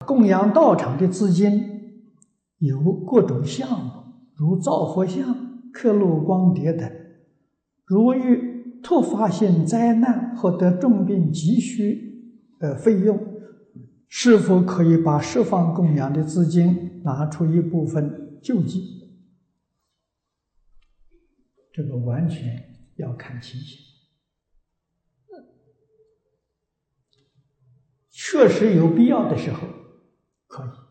供养道场的资金有各种项目，如造佛像、刻录光碟等。如遇突发性灾难或得重病急需费用，是否可以把释放供养的资金拿出一部分救济？这个完全要看情形。确实有必要的时候可以。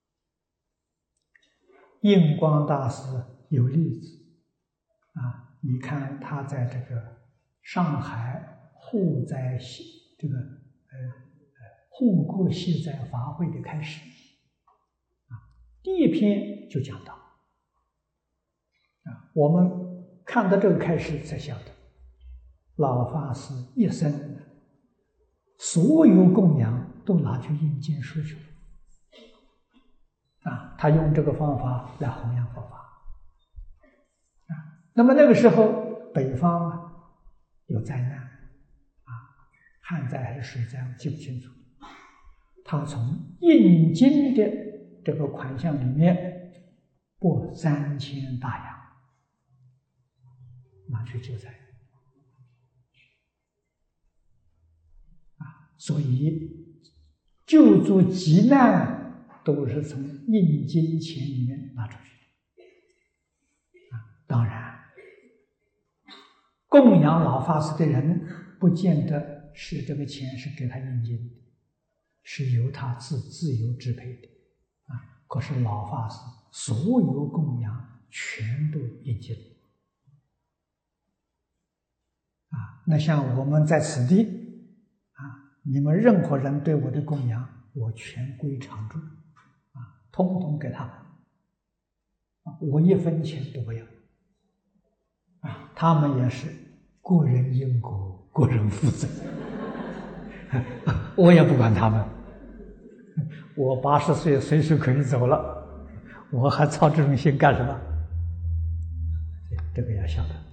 印光大师有例子你看他在这个上海护灾护国息灾法会的开始第一篇就讲到我们看到这个开始才晓得，老法师一生所有供养都拿去印经书去了他用这个方法来弘扬佛法那么那个时候北方有灾难旱灾还是水灾记不清楚，他从印经的这个款项里面拨3000大洋拿去救灾所以救助急难都是从印经钱里面拿出去的当然供养老法师的人不见得是这个钱是给他印经的，是由他自由支配的可是老法师所有供养全都印经那像我们在此地你们任何人对我的供养我全归常住通通给他们我1分钱都不要他们也是个人因果个人负责我也不管他们我80岁随时可以走了，我还操这种心干什么？这个要晓得